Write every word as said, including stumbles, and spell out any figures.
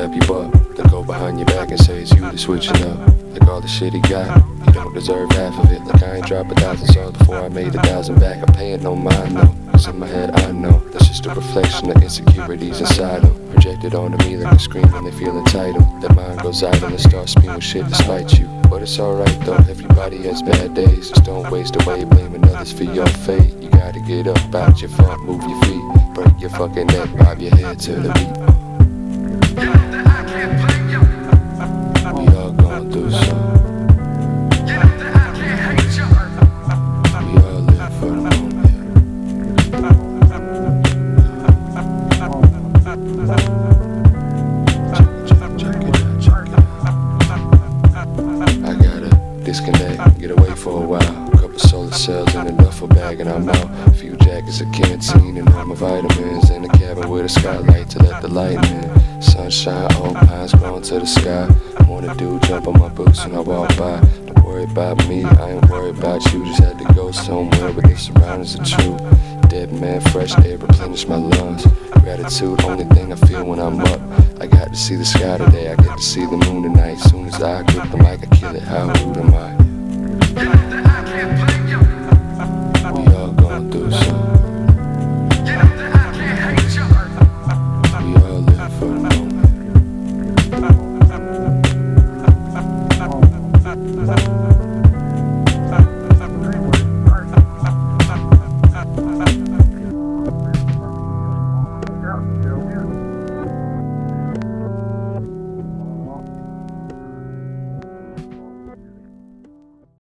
up your butt, then go behind your back and say it's you that's switching up. Like all the shit he got, you don't deserve half of it. Like I ain't dropped a thousand songs before I made a thousand back. I'm paying no mind though, cause in my head I know that's just a reflection of insecurities inside them. Projected onto me like a scream when they feel entitled. That mind goes idle and starts spewing shit despite you. But it's alright though, everybody has bad days. Just don't waste away blaming others for your fate. You gotta get up out your funk, move your feet, break your fucking neck, bob your head to the beat. We all going through some. We all live for the moment. I gotta disconnect, get away for a while. Couple solar cells in a duffel bag and I'm out. A few jackets, a canteen, and all my vitamins. In a cabin with a skylight to let the light in. Sunshine, old pines growing to the sky. Wanna do jump on my boots when I walk by. Don't worry about me, I ain't worried about you. Just had to go somewhere where the surroundings are true. Dead man, fresh air replenish my lungs. Gratitude, only thing I feel when I'm up. I got to see the sky today, I get to see the moon tonight. Soon as I grip the mic, I kill it, how rude am I? We all going through some. We all live for the moment.